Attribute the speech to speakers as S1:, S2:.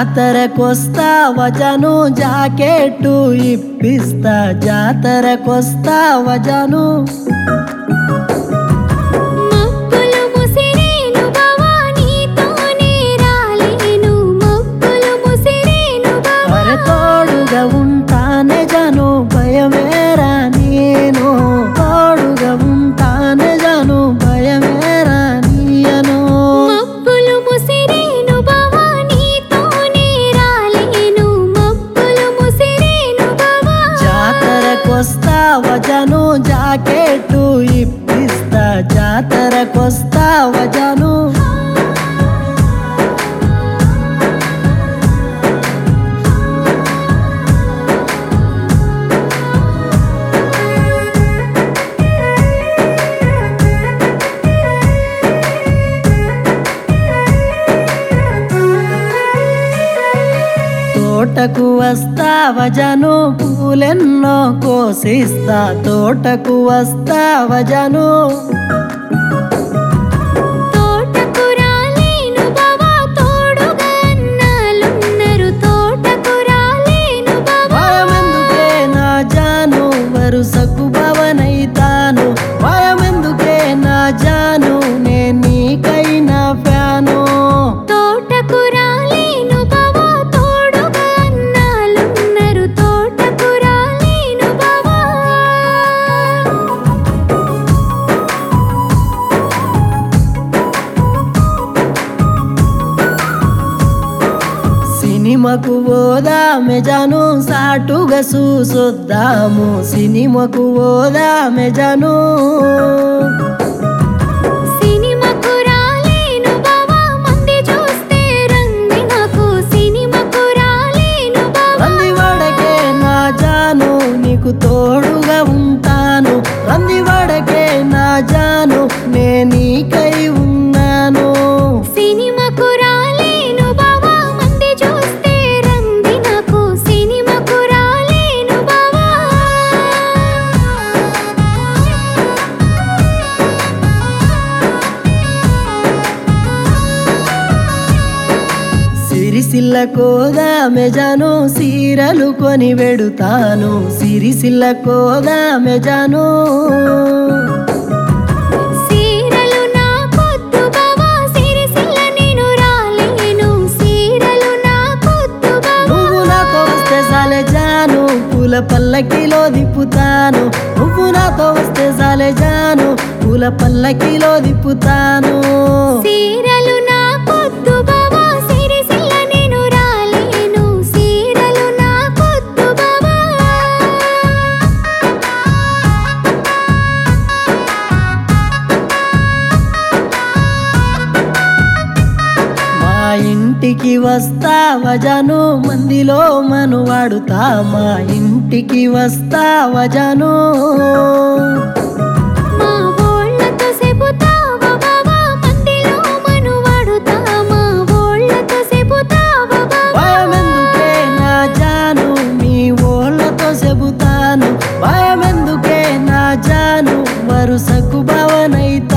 S1: జాతరకొస్తావా Janu jacket ఇప్పిస్తా జాతరకొస్తావా జాను
S2: మొక్కులు ముసిరేను బావా నీతోనే రాలేను మొక్కులు ముసిరేను బావా
S1: అరే తోడుగా ఉంటానే జాను భయమేరా నేను తోడుగా ఉంటానే జాను భయమేరా నీయను
S2: మొక్కులు ముసిరేను బావా నీతోనే రాలేను మొక్కులు ముసిరేను బావా
S1: జాతరకొస్తావా జాను జాకెట్టు ఇప్పిస్తా జాతరకొస్తావా జాను తోటకు వస్తావా జాను పూలెన్నో కోసిస్తా తోటకు వస్తావా జాను
S2: తోటకు రాలేను బావా తోడుగా అన్నాలున్నారు తోటకు రాలేను బావా
S1: భయమెందుకే నా జాను వరుసకు భవనైతాను భయమెందుకే నా జాను నే నీకైనా ఫ్యాను
S2: తోటకు రాలేను బావా తోడుగా అన్నాలున్నారు తోటకు రాలేను బావా
S1: సినిమాకు పోదామె జాను సాటుగా చూసొద్దాము సినిమాకు పోదామె జాను
S2: సినిమాకు రాలేను బావా మంది చూస్తే రంది నాకు సినిమాకు రాలేను బావా
S1: రందివాడకే నా జాను నీకు తోడుగా ఉంటాను రందివాడకే నా జాను నే నీకై ఉన్నాను
S2: సినిమాకు రాలేను బావా మంది చూస్తే రంది నాకు సినిమాకు రాలేను బావా
S1: సిరిసిల్ల కోదామె జాను సీరలు కొని వెడుతాను సిరిసిల్ల కోదామె జాను
S2: సీరలు నాకొద్దు బావా సిరిసిల్ల నేను రాలేను సీరలు నాకొద్దు బావా
S1: నువ్వు నాతో వస్తే సాలే జాను పూల పల్లకిలో దిప్పుతాను నువ్వు నాతో వస్తే సాలే జాను పూల పల్లకిలో దిప్పుతాను
S2: సీరలు నాకొద్దు బావా సిరిసిల్ల నేను రాలేను సీరలు నాకొద్దు బావా
S1: మా ఇంటికి వస్తావా జాను మందిలో మనువాడుతా మా ఇంటికి వస్తావా జాను
S2: మా ఓళ్ళతో చెబుతావా బావా మందిలో మనువాడుతా మా ఓళ్ళతో చెబుతావా బావా
S1: భయమెందుకే నా జాను మీ ఓళ్ళతో చెబుతాను భయమెందుకే నా జాను వరుసకు భవనైతే